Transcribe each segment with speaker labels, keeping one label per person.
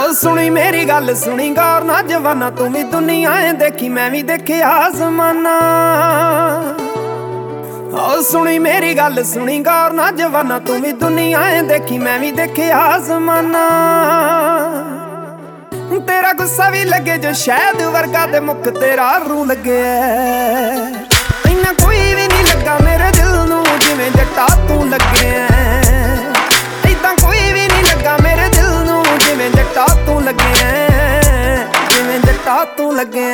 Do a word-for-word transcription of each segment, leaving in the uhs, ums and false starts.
Speaker 1: सुनी मेरी गल सुनी गौर ना जवाना, तू भी दुनिया देखी मैं भी देखिया ज़माना। सुनी मेरी गल सुनी गौर ना जवाना, तू भी दुनिया देखी मैं भी देखिया ज़माना। तेरा गुस्सा भी लगे जो शहद वर्गा ते मुख तेरा रू लगे, इन्ना कोई भी नहीं लगा मेरे दिल नू जिवें जट्टा तू लगे। इदां कोई भी नहीं लगा मेरे दिल नू जिवें जट्टा तू लगे, जिवें जट्टा तू लगे।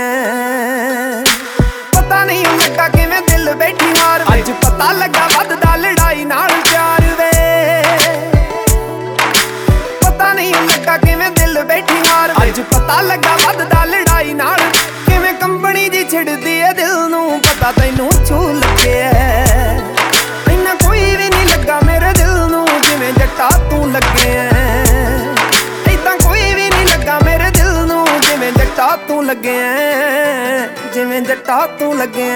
Speaker 1: पता नहीं लगा किवें दिल बैठी हार वे, अज पता लगा वधदा लड़ाई नाल प्यार वे। पता नहीं लगा किवें दिल बैठी हार वे, अज पता लगा वधदा लड़ाई नाल। किवें कंबनी जी छिड़दी है दिल नू, पता तैनू छू लगे। इन्ना कोई भी नहीं लगा मेरे दिल नू जिवें जट्टा तू लगे। इदां कोई भी नहीं लगा मेरे दिल नू जिवें जट्टा तू लगे, जिवें जट्टा तू लगे।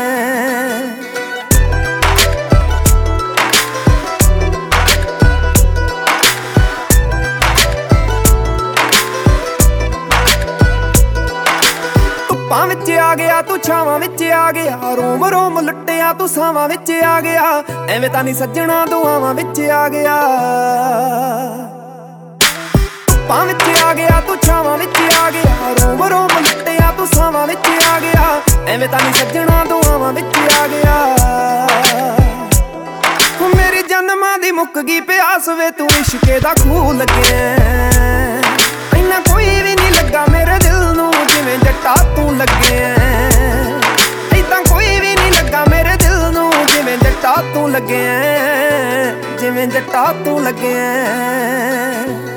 Speaker 1: ਧੁੱਪਾਂ ਵਿੱਚ ਆ ਗਿਆ ਤੂੰ ਛਾਵਾਂ ਵਿੱਚ ਆ ਗਿਆ, ਰੋਮ ਰੋਮ ਲੁੱਟਿਆ ਤੂੰ ਸਾਵਾਂ ਵਿੱਚ ਆ ਗਿਆ। ਐਵੇਂ ਤਾਂ ਨਹੀਂ ਸੱਜਣਾ ਦੁਆਵਾਂ ਵਿੱਚ ਆ ਗਿਆ। ਧੁੱਪਾਂ ਵਿੱਚ ਆ ਗਿਆ ਤੂੰ ਛਾਵਾਂ ਵਿੱਚ ਆ ਗਿਆ, ਰੋਮ ਰੋਮ ਲੁੱਟਿਆ ਤੂੰ ਸਾਵਾਂ ਵਿੱਚ ਆ ਗਿਆ। ਐਵੇਂ ਤਾਂ ਨਹੀਂ ਸੱਜਣਾ ਦੁਆਵਾਂ ਵਿੱਚ ਆ ਗਿਆ। ਮੇਰੀ ਜਨਮਾਂ ਦੀ ਮੁੱਕ ਗਈ ਪਿਆਸ ਵੇ, ਤੂੰ ਇਸ਼ਕੇ ਦਾ ਖੂਹ ਲੱਗੇ। ਇੰਨਾ ਕੋਈ ਵੀ ਨਹੀਂ ਲੱਗਾ ਮੇਰੇ ਦਿਲ ਨੂੰ ਜਿਵੇਂ ਜੱਟਾ ਤੂੰ ਲੱਗੇ। ਇਦਾਂ ਕੋਈ ਵੀ ਨਹੀਂ ਲੱਗਾ ਮੇਰੇ ਦਿਲ ਨੂੰ ਜਿਵੇਂ ਜੱਟਾ ਤੂੰ ਲੱਗੇ, ਜਿਵੇਂ ਜੱਟਾ ਤੂੰ ਲੱਗੇ।